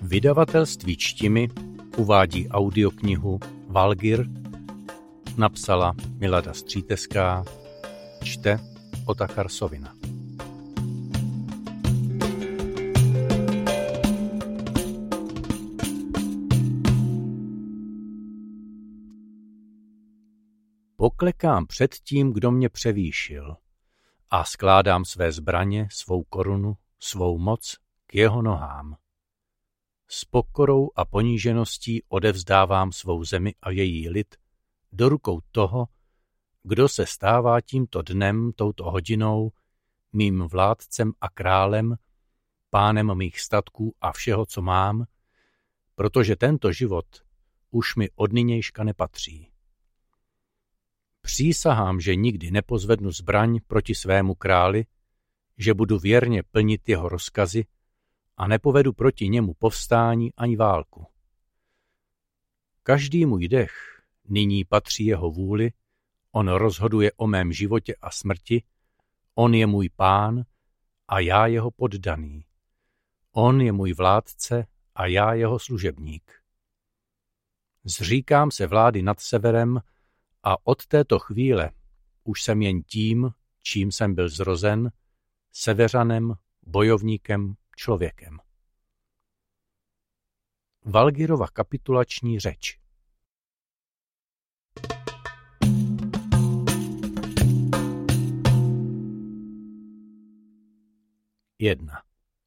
Vydavatelství Čtimi uvádí audioknihu Valgir, napsala Milada Stříteská, čte Otakar Sovina. Poklekám před tím, kdo mě převýšil, a skládám své zbraně, svou korunu, svou moc k jeho nohám. S pokorou a ponížeností odevzdávám svou zemi a její lid do rukou toho, kdo se stává tímto dnem, touto hodinou, mým vládcem a králem, pánem mých statků a všeho, co mám, protože tento život už mi od nynějška nepatří. Přísahám, že nikdy nepozvednu zbraň proti svému králi, že budu věrně plnit jeho rozkazy a nepovedu proti němu povstání ani válku. Každý můj dech nyní patří jeho vůli, on rozhoduje o mém životě a smrti, on je můj pán a já jeho poddaný. On je můj vládce a já jeho služebník. Zříkám se vlády nad severem a od této chvíle už jsem jen tím, čím jsem byl zrozen, Severanem, bojovníkem, člověkem. Valgirova kapitulační řeč. Jedna.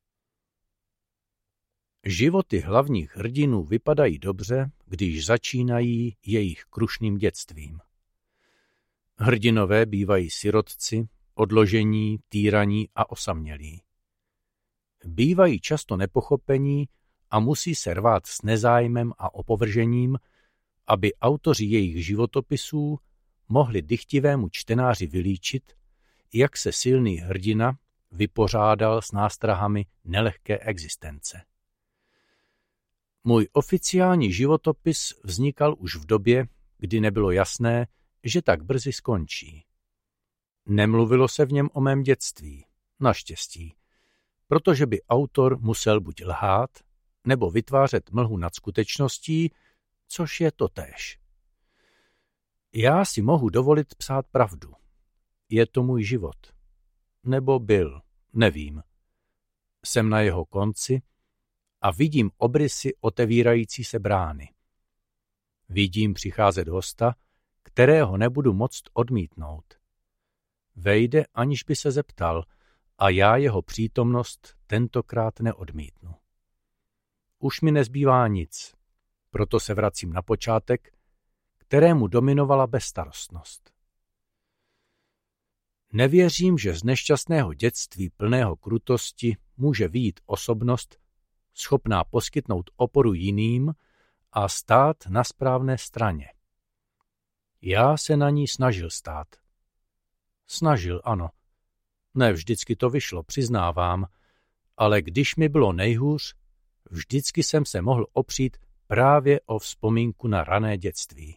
Životy hlavních hrdinů vypadají dobře, když začínají jejich krušným dětstvím. Hrdinové bývají sirotci, odložení, týraní a osamělí. Bývají často nepochopení a musí se rvát s nezájmem a opovržením, aby autoři jejich životopisů mohli dychtivému čtenáři vylíčit, jak se silný hrdina vypořádal s nástrahami nelehké existence. Můj oficiální životopis vznikal už v době, kdy nebylo jasné, že tak brzy skončí. Nemluvilo se v něm o mém dětství, naštěstí, protože by autor musel buď lhát, nebo vytvářet mlhu nad skutečností, což je totéž. Já si mohu dovolit psát pravdu. Je to můj život. Nebo byl, nevím. Jsem na jeho konci a vidím obrysy otevírající se brány. Vidím přicházet hosta, kterého nebudu moct odmítnout. Vejde, aniž by se zeptal, a já jeho přítomnost tentokrát neodmítnu. Už mi nezbývá nic, proto se vracím na počátek, kterému dominovala bezstarostnost. Nevěřím, že z nešťastného dětství plného krutosti může vyjít osobnost, schopná poskytnout oporu jiným a stát na správné straně. Já se na ní snažil stát. Snažil, ano. Ne vždycky to vyšlo, přiznávám, ale když mi bylo nejhůř, vždycky jsem se mohl opřít právě o vzpomínku na rané dětství.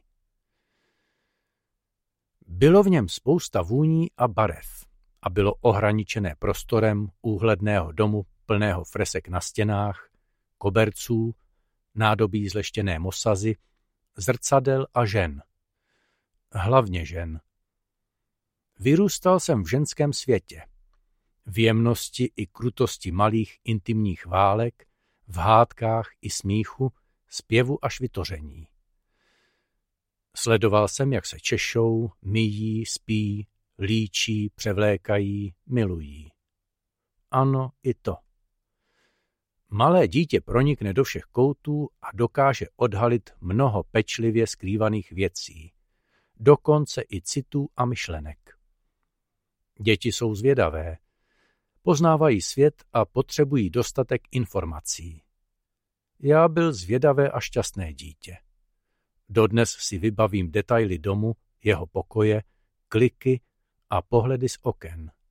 Bylo v něm spousta vůní a barev a bylo ohraničené prostorem úhledného domu plného fresek na stěnách, koberců, nádobí z leštěné mosazy, zrcadel a žen. Hlavně žen. Vyrůstal jsem v ženském světě, v jemnosti i krutosti malých intimních válek, v hádkách i smíchu, zpěvu až vytoření. Sledoval jsem, jak se češou, myjí, spí, líčí, převlékají, milují. Ano, i to. Malé dítě pronikne do všech koutů a dokáže odhalit mnoho pečlivě skrývaných věcí, dokonce i citů a myšlenek. Děti jsou zvědavé, poznávají svět a potřebují dostatek informací. Já byl zvědavé a šťastné dítě. Dodnes si vybavím detaily domu, jeho pokoje, kliky a pohledy z oken.